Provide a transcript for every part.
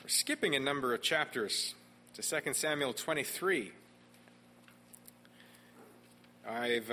skipping a number of chapters to 2 Samuel 23. I've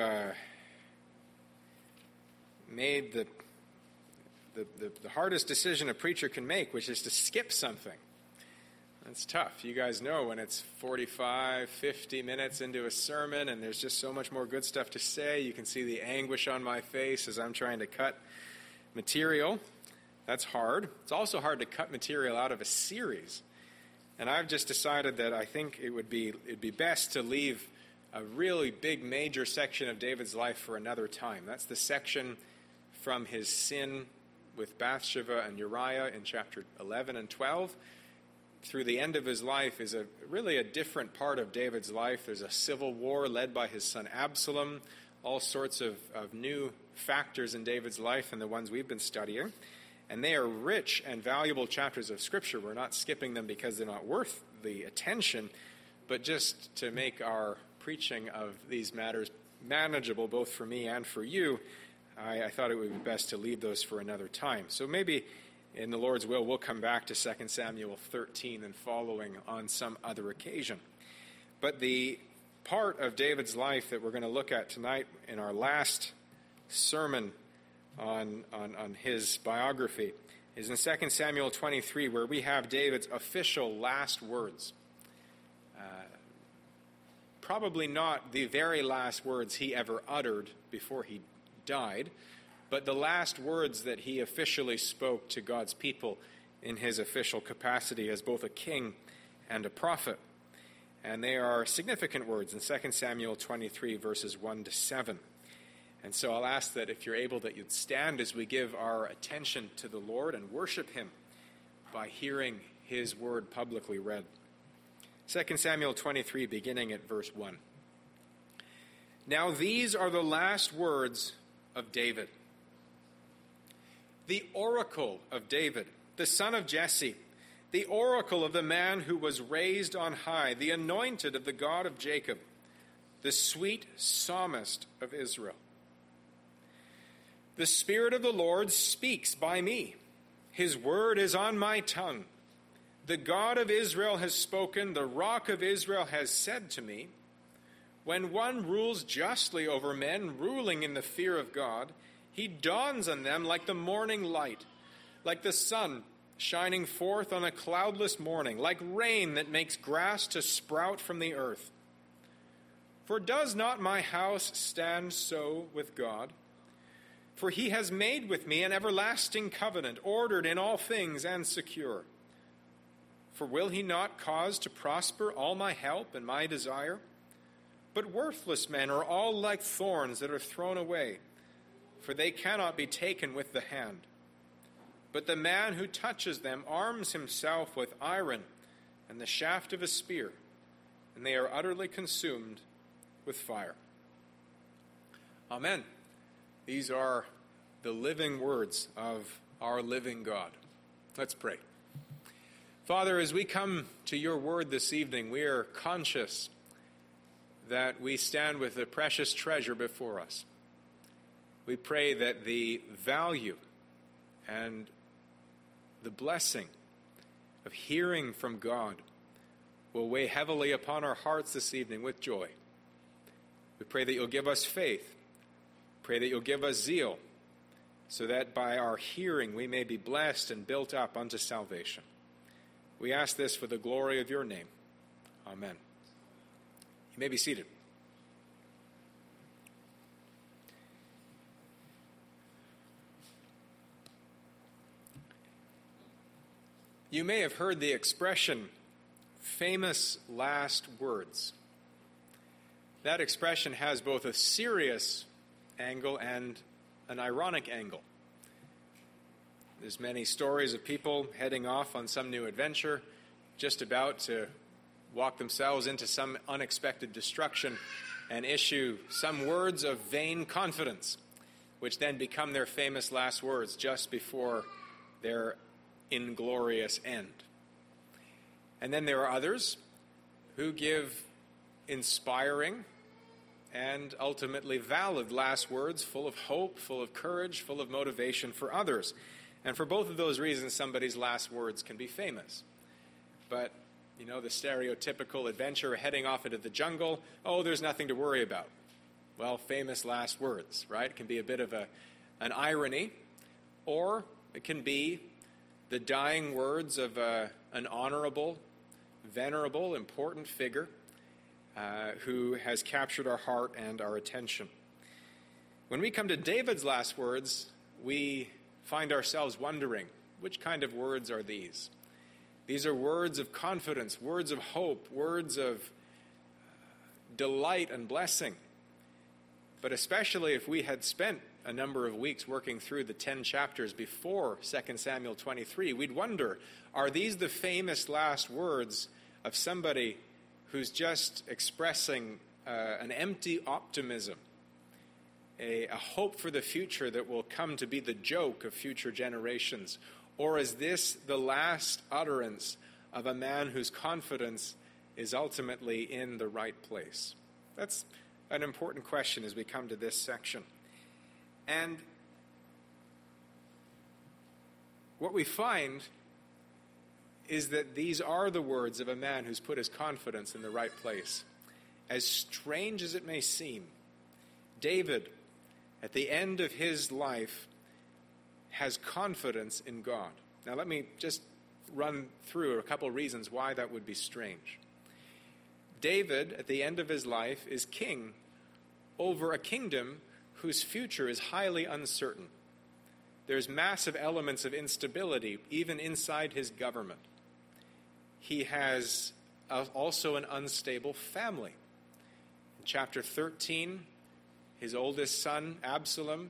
made the hardest decision a preacher can make, which is to skip something. That's tough. You guys know when it's 45, 50 minutes into a sermon and there's just so much more good stuff to say. You can see the anguish on my face as I'm trying to cut material. That's hard. It's also hard to cut material out of a series. And I've just decided that I think it'd be best to leave a really big major section of David's life for another time. That's the section from his sin with Bathsheba and Uriah in chapter 11 and 12. Through the end of his life is really a different part of David's life. There's a civil war led by his son Absalom, all sorts of new factors in David's life and the ones we've been studying. And they are rich and valuable chapters of Scripture. We're not skipping them because they're not worth the attention, but just to make our preaching of these matters manageable both for me and for you, I thought it would be best to leave those for another time. So maybe in the Lord's will, we'll come back to 2 Samuel 13 and following on some other occasion. But the part of David's life that we're going to look at tonight in our last sermon on his biography is in 2 Samuel 23, where we have David's official last words. Probably not the very last words he ever uttered before he died, but the last words that he officially spoke to God's people in his official capacity as both a king and a prophet. And they are significant words in 2 Samuel 23, verses 1 to 7. And so I'll ask that if you're able, that you'd stand as we give our attention to the Lord and worship him by hearing his word publicly read. 2 Samuel 23, beginning at verse 1. Now these are the last words of David, the oracle of David, the son of Jesse, the oracle of the man who was raised on high, the anointed of the God of Jacob, the sweet psalmist of Israel. The Spirit of the Lord speaks by me. His word is on my tongue. The God of Israel has spoken. The Rock of Israel has said to me, when one rules justly over men, ruling in the fear of God, he dawns on them like the morning light, like the sun shining forth on a cloudless morning, like rain that makes grass to sprout from the earth. For does not my house stand so with God? For he has made with me an everlasting covenant, ordered in all things and secure. For will he not cause to prosper all my help and my desire? But worthless men are all like thorns that are thrown away, for they cannot be taken with the hand. But the man who touches them arms himself with iron and the shaft of a spear, and they are utterly consumed with fire. Amen. These are the living words of our living God. Let's pray. Father, as we come to your word this evening, we are conscious that we stand with a precious treasure before us. We pray that the value and the blessing of hearing from God will weigh heavily upon our hearts this evening with joy. We pray that you'll give us faith. Pray that you'll give us zeal, so that by our hearing we may be blessed and built up unto salvation. We ask this for the glory of your name. Amen. You may be seated. You may have heard the expression, famous last words. That expression has both a serious angle and an ironic angle. There's many stories of people heading off on some new adventure, just about to walk themselves into some unexpected destruction and issue some words of vain confidence, which then become their famous last words just before their inglorious end. And then there are others who give inspiring and ultimately valid last words, full of hope, full of courage, full of motivation for others. And for both of those reasons, somebody's last words can be famous. but, the stereotypical adventurer heading off into the jungle, oh, there's nothing to worry about. Well, famous last words, right? It can be a bit of an irony, or it can be the dying words of an honorable, venerable, important figure who has captured our heart and our attention. When we come to David's last words, we find ourselves wondering, which kind of words are these? These are words of confidence, words of hope, words of delight and blessing. But especially if we had spent a number of weeks working through the 10 chapters before 2 Samuel 23, we'd wonder, are these the famous last words of somebody who's just expressing an empty optimism, a hope for the future that will come to be the joke of future generations? Or is this the last utterance of a man whose confidence is ultimately in the right place? That's an important question as we come to this section. And what we find is that these are the words of a man who's put his confidence in the right place. As strange as it may seem, David, at the end of his life, has confidence in God. Now let me just run through a couple reasons why that would be strange. David, at the end of his life, is king over a kingdom whose future is highly uncertain. There's massive elements of instability even inside his government. He has also an unstable family. In chapter 13, his oldest son, Absalom,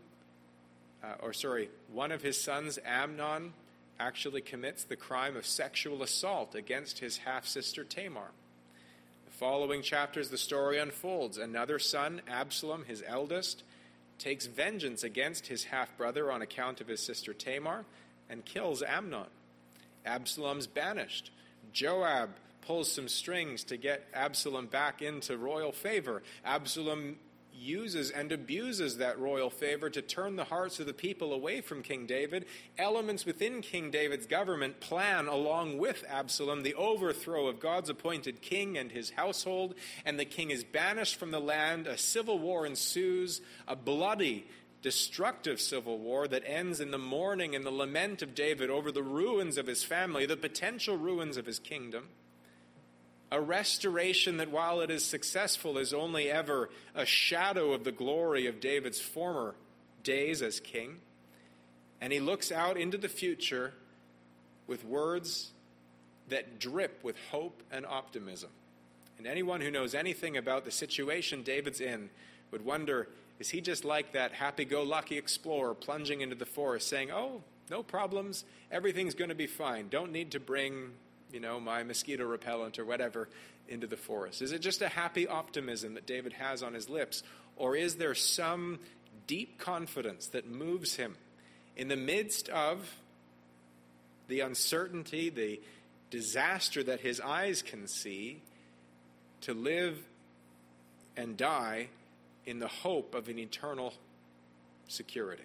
one of his sons, Amnon, actually commits the crime of sexual assault against his half-sister Tamar. The following chapters, the story unfolds. Another son, Absalom, his eldest, takes vengeance against his half-brother on account of his sister Tamar and kills Amnon. Absalom's banished. Joab pulls some strings to get Absalom back into royal favor. Absalom uses and abuses that royal favor to turn the hearts of the people away from King David. Elements within King David's government plan, along with Absalom, the overthrow of God's appointed king and his household, and the king is banished from the land. A civil war ensues, a bloody, destructive civil war that ends in the mourning and the lament of David over the ruins of his family, the potential ruins of his kingdom. A restoration that, while it is successful, is only ever a shadow of the glory of David's former days as king. And he looks out into the future with words that drip with hope and optimism. And anyone who knows anything about the situation David's in would wonder, is he just like that happy-go-lucky explorer plunging into the forest saying, oh, no problems, everything's going to be fine, don't need to bring my mosquito repellent or whatever into the forest? Is it just a happy optimism that David has on his lips? Or is there some deep confidence that moves him in the midst of the uncertainty, the disaster that his eyes can see, to live and die in the hope of an eternal security?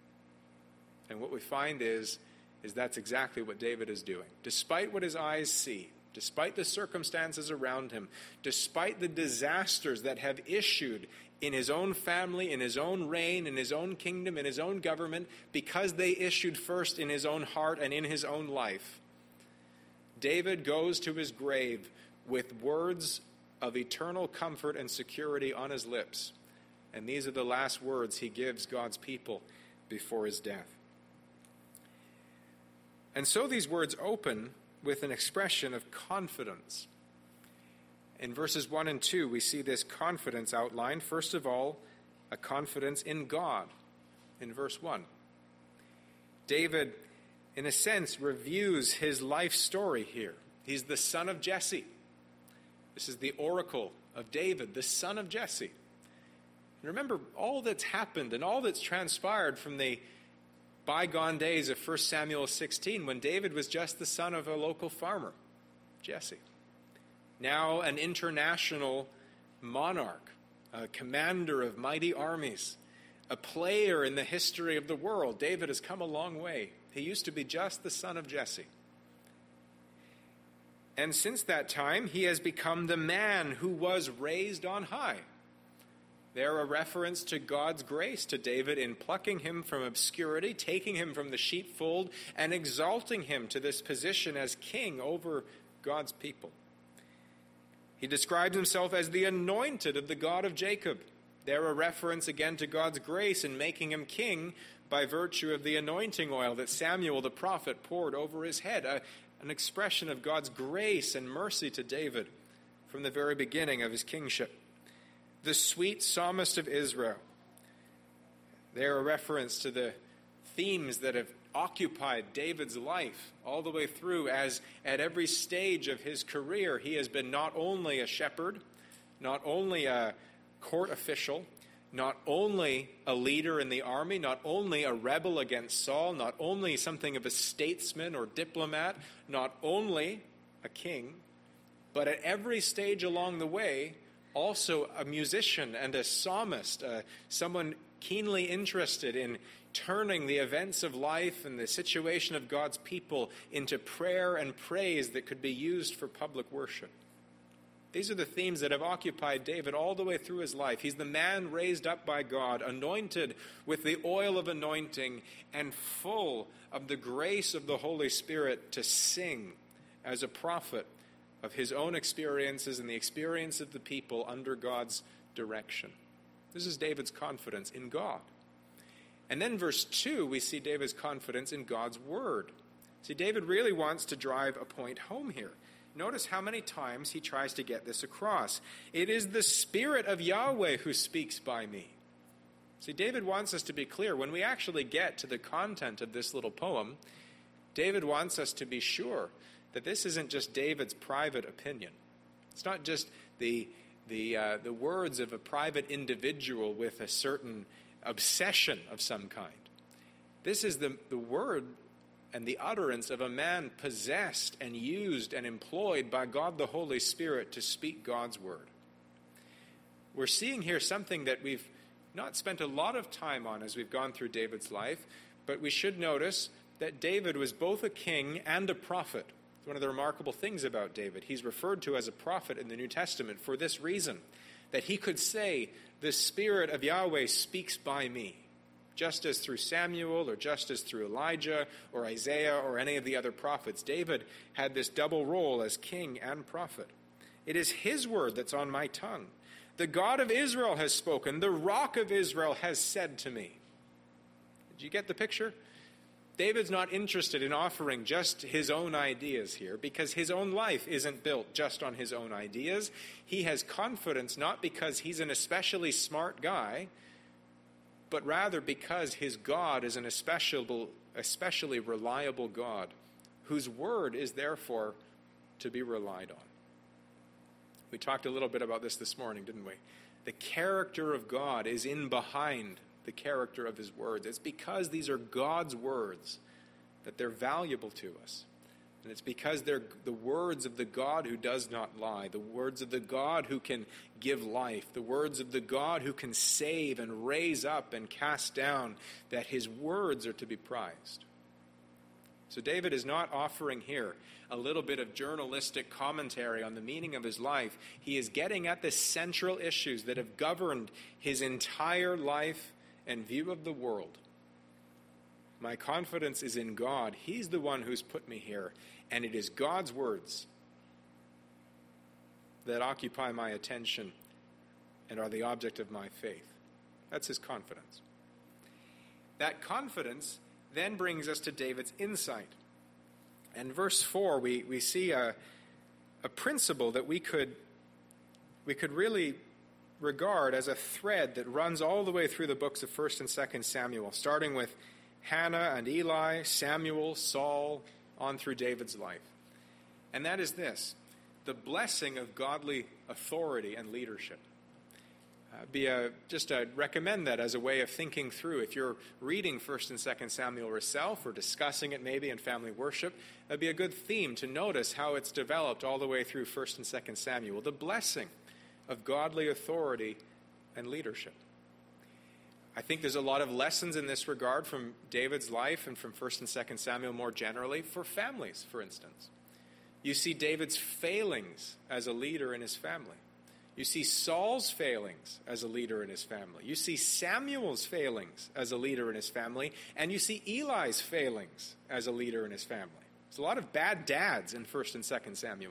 And what we find is that's exactly what David is doing. Despite what his eyes see, despite the circumstances around him, despite the disasters that have issued in his own family, in his own reign, in his own kingdom, in his own government, because they issued first in his own heart and in his own life, David goes to his grave with words of eternal comfort and security on his lips. And these are the last words he gives God's people before his death. And so these words open with an expression of confidence. In verses 1 and 2, we see this confidence outlined. First of all, a confidence in God in verse 1. David, in a sense, reviews his life story here. He's the son of Jesse. This is the oracle of David, the son of Jesse. And remember all that's happened and all that's transpired from the bygone days of 1 Samuel 16, when David was just the son of a local farmer, Jesse. Now an international monarch, a commander of mighty armies, a player in the history of the world. David has come a long way. He used to be just the son of Jesse. And since that time, he has become the man who was raised on high. They're a reference to God's grace to David in plucking him from obscurity, taking him from the sheepfold, and exalting him to this position as king over God's people. He describes himself as the anointed of the God of Jacob. They're a reference again to God's grace in making him king by virtue of the anointing oil that Samuel the prophet poured over his head, an expression of God's grace and mercy to David from the very beginning of his kingship. The sweet psalmist of Israel. They're a reference to the themes that have occupied David's life all the way through, as at every stage of his career he has been not only a shepherd, not only a court official, not only a leader in the army, not only a rebel against Saul, not only something of a statesman or diplomat, not only a king, but at every stage along the way, also a musician and a psalmist, someone keenly interested in turning the events of life and the situation of God's people into prayer and praise that could be used for public worship. These are the themes that have occupied David all the way through his life. He's the man raised up by God, anointed with the oil of anointing and full of the grace of the Holy Spirit to sing as a prophet of his own experiences and the experience of the people under God's direction. This is David's confidence in God. And then verse 2, we see David's confidence in God's word. See, David really wants to drive a point home here. Notice how many times he tries to get this across. It is the Spirit of Yahweh who speaks by me. See, David wants us to be clear. When we actually get to the content of this little poem, David wants us to be sure that this isn't just David's private opinion. It's not just the words of a private individual with a certain obsession of some kind. This is the word and the utterance of a man possessed and used and employed by God the Holy Spirit to speak God's word. We're seeing here something that we've not spent a lot of time on as we've gone through David's life, but we should notice that David was both a king and a prophet. It's one of the remarkable things about David. He's referred to as a prophet in the New Testament for this reason, that he could say, the Spirit of Yahweh speaks by me, just as through Samuel or just as through Elijah or Isaiah or any of the other prophets. David had this double role as king and prophet. It is his word that's on my tongue. The God of Israel has spoken. The Rock of Israel has said to me. Did you get the picture? David's not interested in offering just his own ideas here because his own life isn't built just on his own ideas. He has confidence not because he's an especially smart guy, but rather because his God is an especially reliable God, whose word is therefore to be relied on. We talked a little bit about this morning, didn't we? The character of God is in behind the character of his words. It's because these are God's words that they're valuable to us. And it's because they're the words of the God who does not lie, the words of the God who can give life, the words of the God who can save and raise up and cast down, that his words are to be prized. So David is not offering here a little bit of journalistic commentary on the meaning of his life. He is getting at the central issues that have governed his entire life and view of the world. My confidence is in God. He's the one who's put me here, and it is God's words that occupy my attention and are the object of my faith. That's his confidence. That confidence then brings us to David's insight. And verse 4, we see a principle that we could really regard as a thread that runs all the way through the books of 1st and 2nd Samuel, starting with Hannah and Eli, Samuel, Saul, on through David's life. And that is this: the blessing of godly authority and leadership. I'd recommend that as a way of thinking through. If you're reading 1st and 2nd Samuel yourself or discussing it maybe in family worship, that'd be a good theme to notice how it's developed all the way through 1st and 2nd Samuel. The blessing of godly authority and leadership. I think there's a lot of lessons in this regard from David's life and from 1st and 2nd Samuel more generally for families, for instance. You see David's failings as a leader in his family. You see Saul's failings as a leader in his family. You see Samuel's failings as a leader in his family. And you see Eli's failings as a leader in his family. There's a lot of bad dads in 1 and 2 Samuel.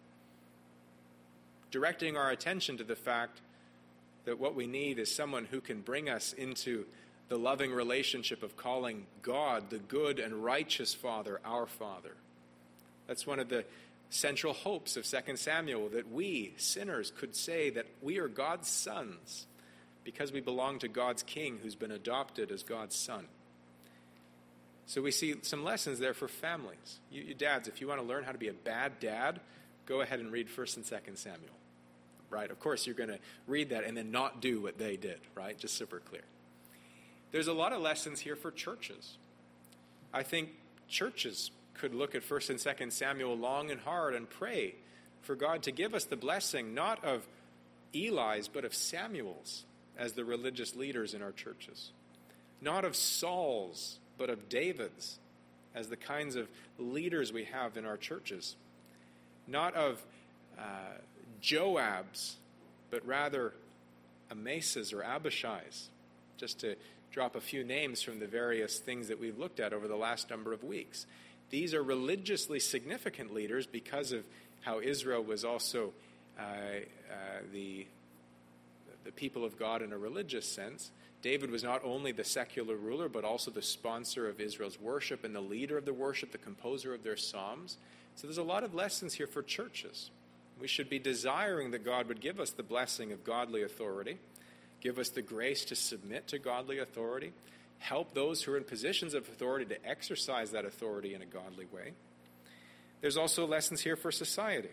Directing our attention to the fact that what we need is someone who can bring us into the loving relationship of calling God, the good and righteous Father, our Father. That's one of the central hopes of 2 Samuel, that we, sinners, could say that we are God's sons because we belong to God's King who's been adopted as God's son. So we see some lessons there for families. You dads, if you want to learn how to be a bad dad, go ahead and read 1 and 2 Samuel. Right? Of course, you're going to read that and then not do what they did, right? Just super clear. There's a lot of lessons here for churches. I think churches could look at 1 and 2 Samuel long and hard and pray for God to give us the blessing, not of Eli's, but of Samuel's as the religious leaders in our churches. Not of Saul's, but of David's as the kinds of leaders we have in our churches. Not of Joab's, but rather Amasa's or Abishai's, just to drop a few names from the various things that we've looked at over the last number of weeks. These are religiously significant leaders because of how Israel was also the people of God in a religious sense. David was not only the secular ruler, but also the sponsor of Israel's worship and the leader of the worship, the composer of their psalms. So there's a lot of lessons here for churches. We should be desiring that God would give us the blessing of godly authority, give us the grace to submit to godly authority, help those who are in positions of authority to exercise that authority in a godly way. There's also lessons here for society.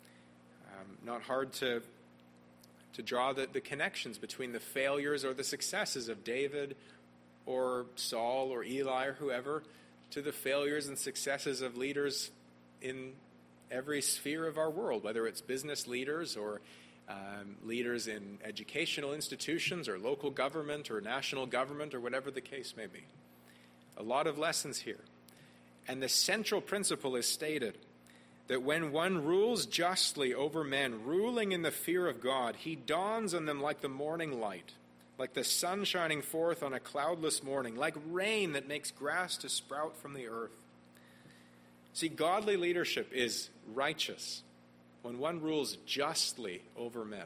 Not hard to draw the connections between the failures or the successes of David or Saul or Eli or whoever to the failures and successes of leaders in every sphere of our world, whether it's business leaders or leaders in educational institutions or local government or national government or whatever the case may be. A lot of lessons here. And the central principle is stated that when one rules justly over men, ruling in the fear of God, he dawns on them like the morning light, like the sun shining forth on a cloudless morning, like rain that makes grass to sprout from the earth. See, godly leadership is righteous when one rules justly over men.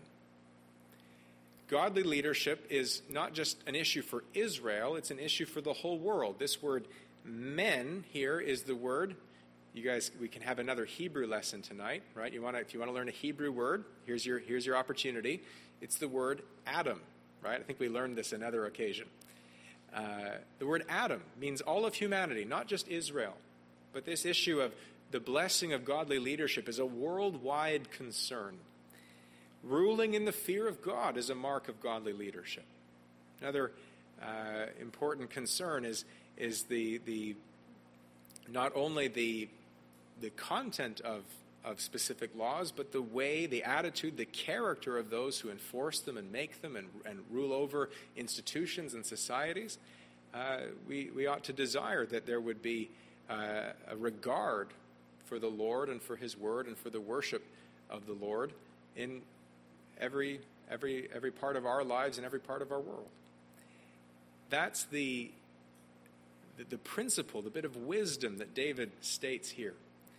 Godly leadership is not just an issue for Israel, it's an issue for the whole world. This word men here is the word. You guys, we can have another Hebrew lesson tonight, right? If you want to learn a Hebrew word, here's your opportunity. It's the word Adam, right? I think we learned this another occasion. The word Adam means all of humanity, not just Israel. But this issue of the blessing of godly leadership is a worldwide concern. Ruling in the fear of God is a mark of godly leadership. Another important concern is the not only the content of specific laws, but the way, the attitude, the character of those who enforce them and make them and rule over institutions and societies. We ought to desire that there would be a regard for the Lord and for His Word and for the worship of the Lord in every part of our lives and every part of our world. That's the principle, the bit of wisdom that David states here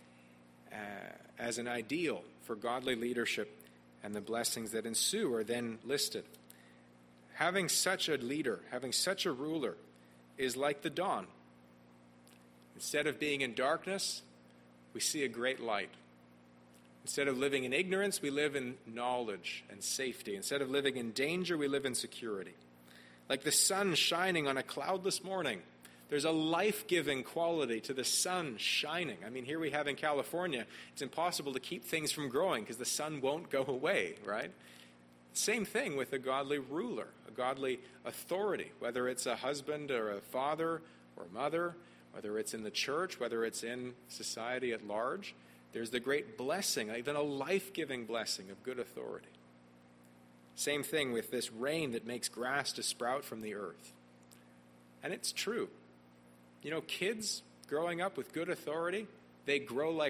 as an ideal for godly leadership, and the blessings that ensue are then listed. Having such a leader, having such a ruler, is like the dawn. Instead of being in darkness, we see a great light. Instead of living in ignorance, we live in knowledge and safety. Instead of living in danger, we live in security. Like the sun shining on a cloudless morning, there's a life-giving quality to the sun shining. I mean, here we have in California, it's impossible to keep things from growing because the sun won't go away, right? Same thing with a godly ruler, a godly authority, whether it's a husband or a father or a mother, whether it's in the church, whether it's in society at large. There's the great blessing, even a life-giving blessing of good authority. Same thing with this rain that makes grass to sprout from the earth. And it's true. You know, kids growing up with good authority, they grow like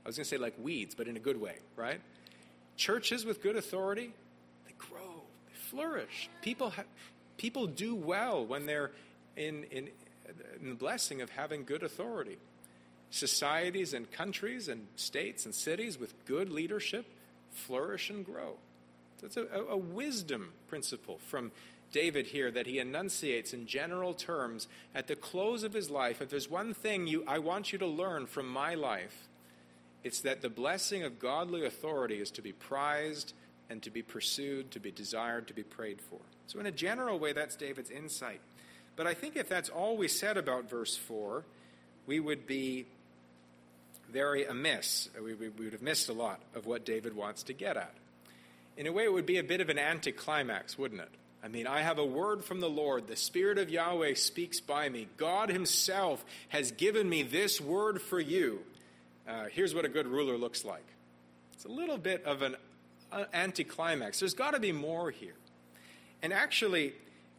I was going to say like weeds, but in a good way, right? Churches with good authority, they grow, they flourish. People do well when they're in the blessing of having good authority. Societies and countries and states and cities with good leadership flourish and grow. That's a wisdom principle from David here that he enunciates in general terms at the close of his life. If there's one thing I want you to learn from my life, it's that the blessing of godly authority is to be prized and to be pursued, to be desired, to be prayed for. So in a general way, that's David's insight. But I think if that's all we said about verse 4, we would be very amiss. We would have missed a lot of what David wants to get at. In a way, it would be a bit of an anticlimax, wouldn't it? I mean, I have a word from the Lord. The Spirit of Yahweh speaks by me. God himself has given me this word for you. Here's what a good ruler looks like. It's a little bit of an anticlimax. There's got to be more here. And actually,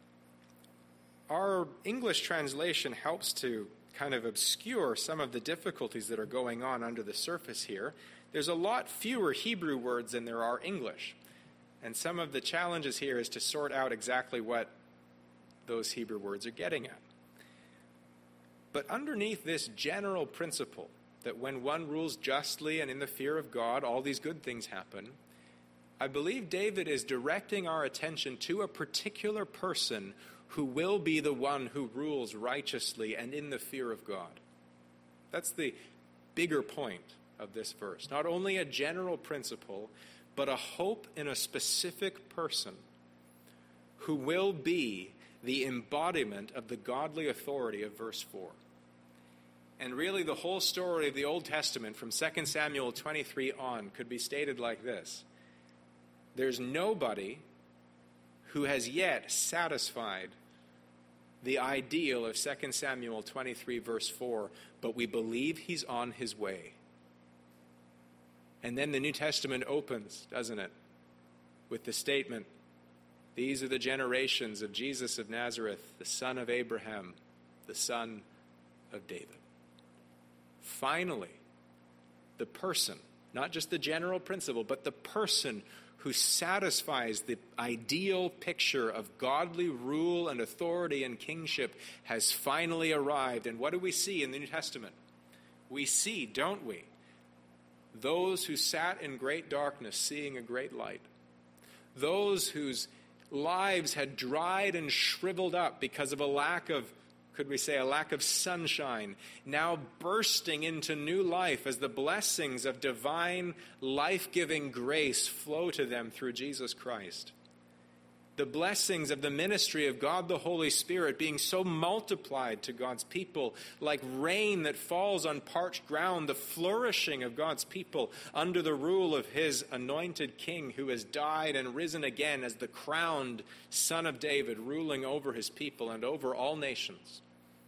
our English translation helps to kind of obscure some of the difficulties that are going on under the surface here. There's a lot fewer Hebrew words than there are English. And some of the challenges here is to sort out exactly what those Hebrew words are getting at. But underneath this general principle that when one rules justly and in the fear of God, all these good things happen, I believe David is directing our attention to a particular person who will be the one who rules righteously and in the fear of God. That's the bigger point of this verse. Not only a general principle, but a hope in a specific person who will be the embodiment of the godly authority of verse 4. And really the whole story of the Old Testament from 2 Samuel 23 on could be stated like this. There's nobody who has yet satisfied the ideal of 2 Samuel 23 verse 4, but we believe he's on his way. And then the New Testament opens, doesn't it, with the statement, these are the generations of Jesus of Nazareth, the son of Abraham, the son of David. Finally, the person, not just the general principle, but the person who satisfies the ideal picture of godly rule and authority and kingship has finally arrived. And what do we see in the New Testament? We see, don't we, those who sat in great darkness seeing a great light. Those whose lives had dried and shriveled up because of a lack of, could we say, a lack of sunshine, now bursting into new life as the blessings of divine, life-giving grace flow to them through Jesus Christ. The blessings of the ministry of God the Holy Spirit being so multiplied to God's people like rain that falls on parched ground, the flourishing of God's people under the rule of his anointed king who has died and risen again as the crowned Son of David, ruling over his people and over all nations.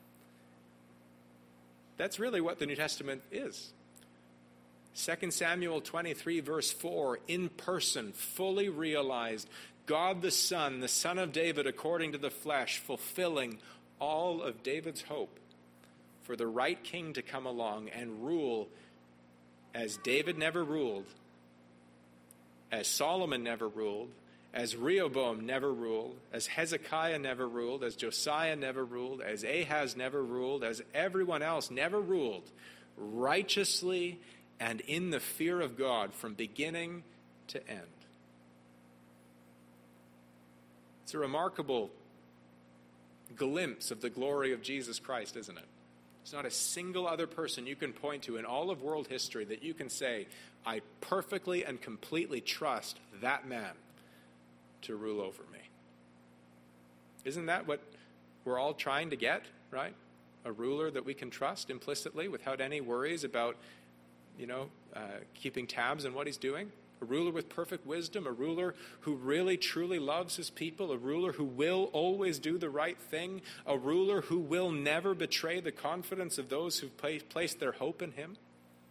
That's really what the New Testament is. 2 Samuel 23 verse 4, in person, fully realized, God the Son of David according to the flesh, fulfilling all of David's hope for the right king to come along and rule as David never ruled, as Solomon never ruled, as Rehoboam never ruled, as Hezekiah never ruled, as Josiah never ruled, as Ahaz never ruled, as everyone else never ruled, righteously and in the fear of God from beginning to end. It's a remarkable glimpse of the glory of Jesus Christ, isn't it? There's not a single other person you can point to in all of world history that you can say, I perfectly and completely trust that man to rule over me. Isn't that what we're all trying to get, right? A ruler that we can trust implicitly without any worries about, keeping tabs on what he's doing. A ruler with perfect wisdom, a ruler who really truly loves his people, a ruler who will always do the right thing, a ruler who will never betray the confidence of those who placed their hope in him.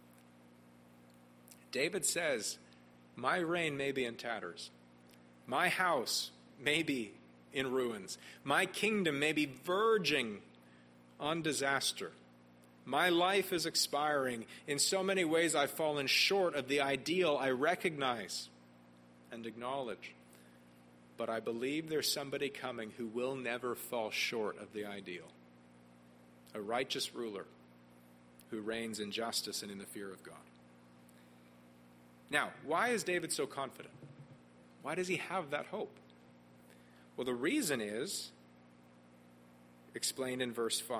David says, my reign may be in tatters. My house may be in ruins. My kingdom may be verging on disaster. My life is expiring. In so many ways, I've fallen short of the ideal I recognize and acknowledge. But I believe there's somebody coming who will never fall short of the ideal. A righteous ruler who reigns in justice and in the fear of God. Now, why is David so confident? Why does he have that hope? Well, the reason is explained in verse 5.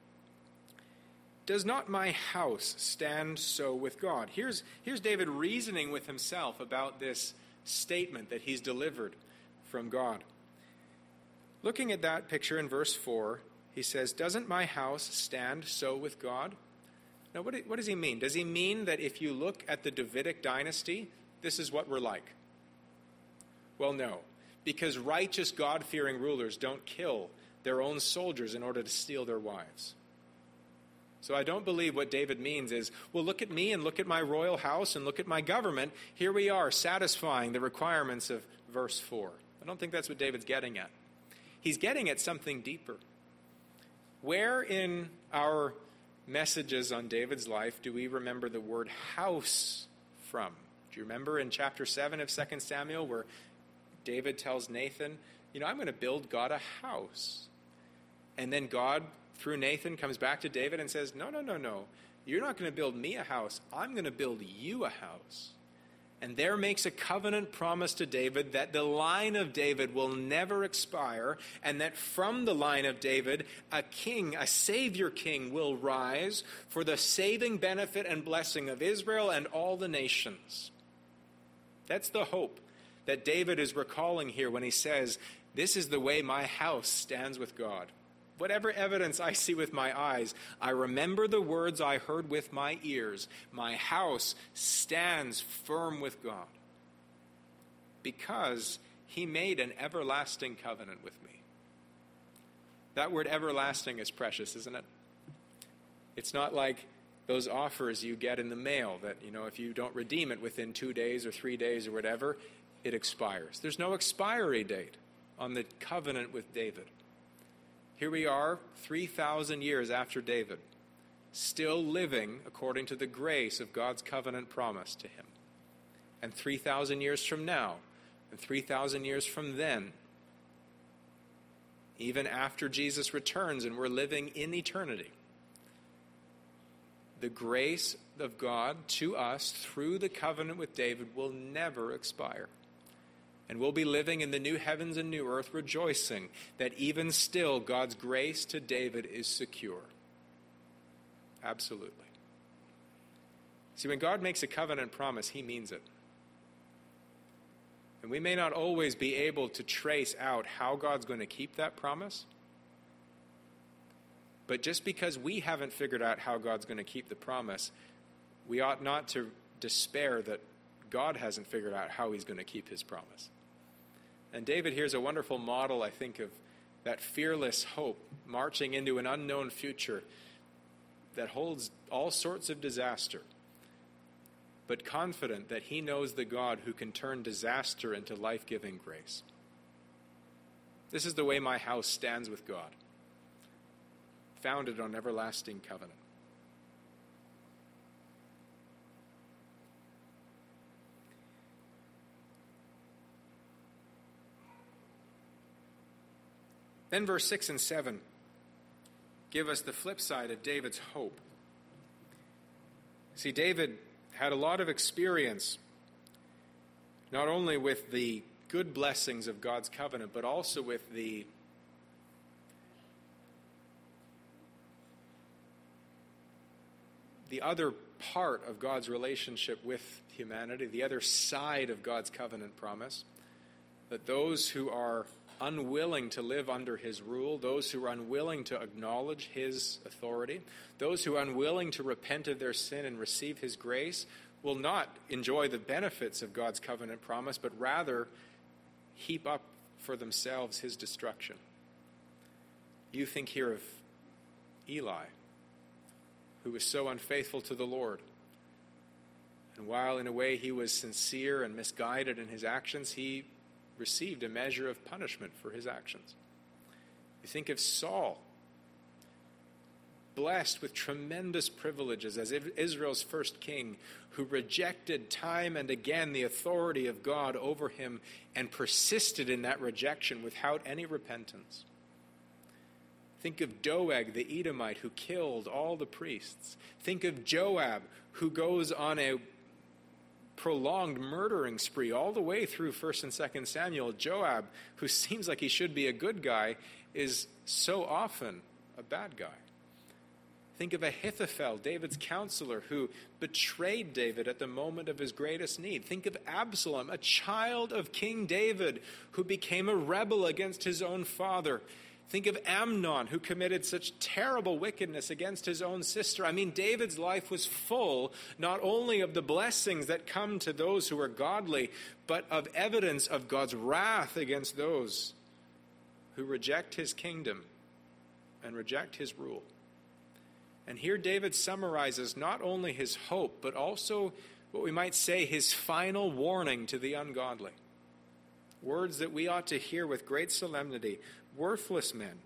Does not my house stand so with God? Here's David reasoning with himself about this statement that he's delivered from God. Looking at that picture in verse 4, he says, doesn't my house stand so with God? Now, what does he mean? Does he mean that if you look at the Davidic dynasty, this is what we're like? Well, no, because righteous, God-fearing rulers don't kill their own soldiers in order to steal their wives. So I don't believe what David means is, well, look at me and look at my royal house and look at my government. Here we are, satisfying the requirements of verse 4. I don't think that's what David's getting at. He's getting at something deeper. Where in our messages on David's life do we remember the word house from? Do you remember in chapter 7 of 2 Samuel where David tells Nathan, I'm going to build God a house. And then God, through Nathan, comes back to David and says, no. You're not going to build me a house. I'm going to build you a house. And there makes a covenant promise to David that the line of David will never expire, and that from the line of David, a king, a savior king, will rise for the saving benefit and blessing of Israel and all the nations. That's the hope that David is recalling here when he says, this is the way my house stands with God. Whatever evidence I see with my eyes, I remember the words I heard with my ears. My house stands firm with God because he made an everlasting covenant with me. That word everlasting is precious, isn't it? It's not like those offers you get in the mail that, if you don't redeem it within 2 days or 3 days or whatever, it expires. There's no expiry date on the covenant with David. Here we are, 3,000 years after David, still living according to the grace of God's covenant promise to him. And 3,000 years from now, and 3,000 years from then, even after Jesus returns and we're living in eternity, the grace of God to us through the covenant with David will never expire. And we'll be living in the new heavens and new earth, rejoicing that even still God's grace to David is secure. Absolutely. See, when God makes a covenant promise, he means it. And we may not always be able to trace out how God's going to keep that promise. But just because we haven't figured out how God's going to keep the promise, we ought not to despair that God hasn't figured out how he's going to keep his promise. And David here's a wonderful model, I think, of that fearless hope, marching into an unknown future that holds all sorts of disaster, but confident that he knows the God who can turn disaster into life-giving grace. This is the way my house stands with God, founded on everlasting covenant. Then verse 6 and 7 give us the flip side of David's hope. See, David had a lot of experience, not only with the good blessings of God's covenant, but also with the other part of God's relationship with humanity, the other side of God's covenant promise, that those who are unwilling to live under his rule, those who are unwilling to acknowledge his authority, those who are unwilling to repent of their sin and receive his grace, will not enjoy the benefits of God's covenant promise, but rather heap up for themselves his destruction. You think here of Eli, who was so unfaithful to the Lord. And while in a way he was sincere and misguided in his actions, he received a measure of punishment for his actions. You think of Saul, blessed with tremendous privileges as Israel's first king, who rejected time and again the authority of God over him and persisted in that rejection without any repentance. Think of Doeg the Edomite, who killed all the priests. Think of Joab, who goes on a prolonged murdering spree all the way through 1st and 2nd Samuel. Joab, who seems like he should be a good guy, is so often a bad guy. Think of Ahithophel, David's counselor, who betrayed David at the moment of his greatest need. Think of Absalom, a child of King David, who became a rebel against his own father. Think of Amnon, who committed such terrible wickedness against his own sister. I mean, David's life was full not only of the blessings that come to those who are godly, but of evidence of God's wrath against those who reject his kingdom and reject his rule. And here David summarizes not only his hope, but also what we might say his final warning to the ungodly. Words that we ought to hear with great solemnity. Worthless men,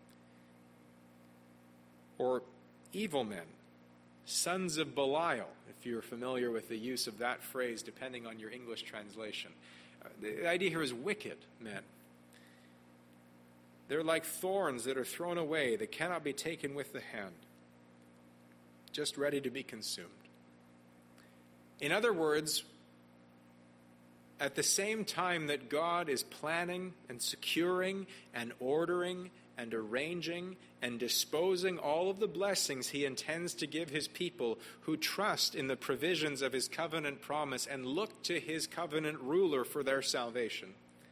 or evil men, sons of Belial, if you're familiar with the use of that phrase, depending on your English translation. The idea here is wicked men. They're like thorns that are thrown away, that cannot be taken with the hand, just ready to be consumed. In other words, at the same time that God is planning and securing and ordering and arranging and disposing all of the blessings he intends to give his people who trust in the provisions of his covenant promise and look to his covenant ruler for their salvation,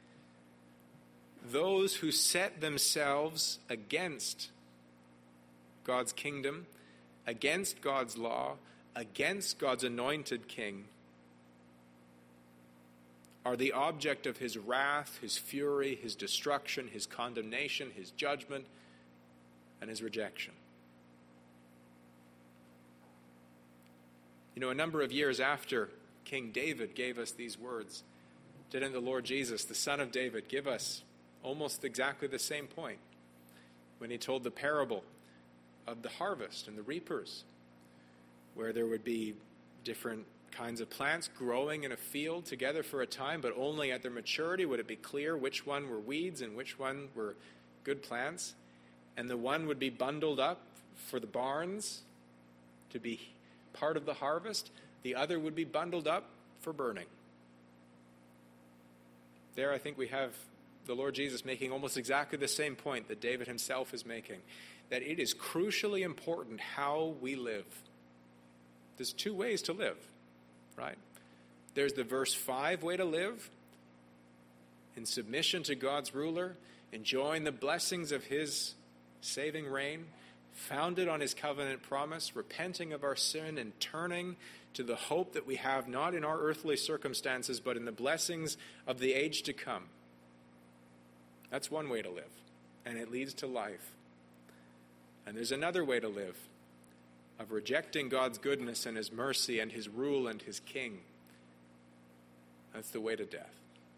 those who set themselves against God's kingdom, against God's law, against God's anointed king, are the object of his wrath, his fury, his destruction, his condemnation, his judgment, and his rejection. You know, a number of years after King David gave us these words, didn't the Lord Jesus, the Son of David, give us almost exactly the same point when he told the parable of the harvest and the reapers, where there would be different kinds of plants growing in a field together for a time, but only at their maturity would it be clear which one were weeds and which one were good plants. And the one would be bundled up for the barns to be part of the harvest. The other would be bundled up for burning. There I think we have the Lord Jesus making almost exactly the same point that David himself is making, that it is crucially important how we live. There's two ways to live. Right? There's the verse 5 way to live, in submission to God's ruler, enjoying the blessings of his saving reign, founded on his covenant promise, repenting of our sin and turning to the hope that we have not in our earthly circumstances, but in the blessings of the age to come. That's one way to live, and it leads to life. And there's another way to live, of rejecting God's goodness and his mercy and his rule and his king. That's the way to death.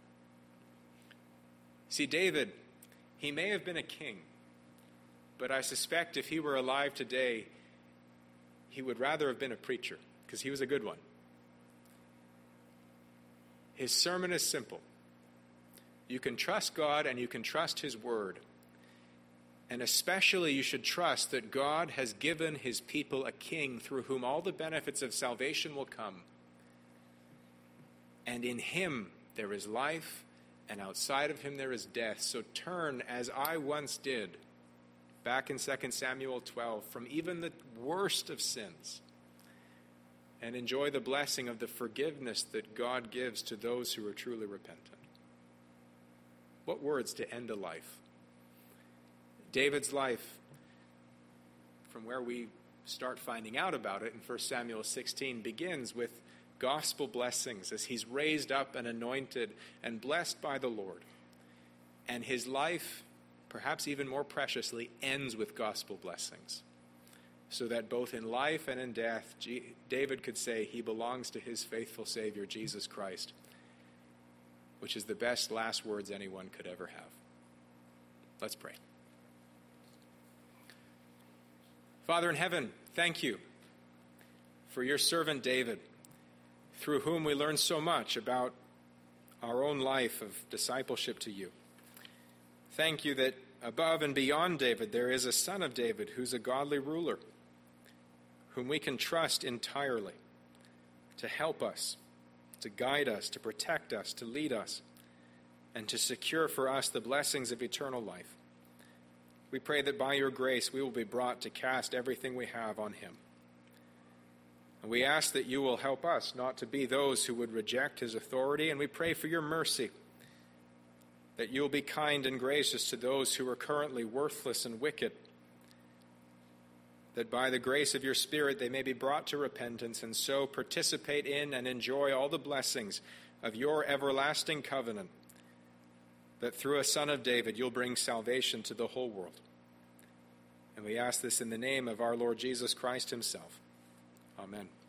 See, David, he may have been a king, but I suspect if he were alive today, he would rather have been a preacher, because he was a good one. His sermon is simple. You can trust God and you can trust his word. And especially you should trust that God has given his people a king through whom all the benefits of salvation will come. And in him there is life, and outside of him there is death. So turn, as I once did, back in 2 Samuel 12, from even the worst of sins, and enjoy the blessing of the forgiveness that God gives to those who are truly repentant. What words to end a life. David's life, from where we start finding out about it in 1 Samuel 16, begins with gospel blessings as he's raised up and anointed and blessed by the Lord. And his life, perhaps even more preciously, ends with gospel blessings, so that both in life and in death, David could say he belongs to his faithful Savior, Jesus Christ, which is the best last words anyone could ever have. Let's pray. Father in heaven, thank you for your servant David, through whom we learn so much about our own life of discipleship to you. Thank you that above and beyond David, there is a son of David who's a godly ruler, whom we can trust entirely to help us, to guide us, to protect us, to lead us, and to secure for us the blessings of eternal life. We pray that by your grace we will be brought to cast everything we have on him. And we ask that you will help us not to be those who would reject his authority, and we pray for your mercy, that you will be kind and gracious to those who are currently worthless and wicked, that by the grace of your Spirit they may be brought to repentance and so participate in and enjoy all the blessings of your everlasting covenant, that through a son of David you'll bring salvation to the whole world. And we ask this in the name of our Lord Jesus Christ himself. Amen.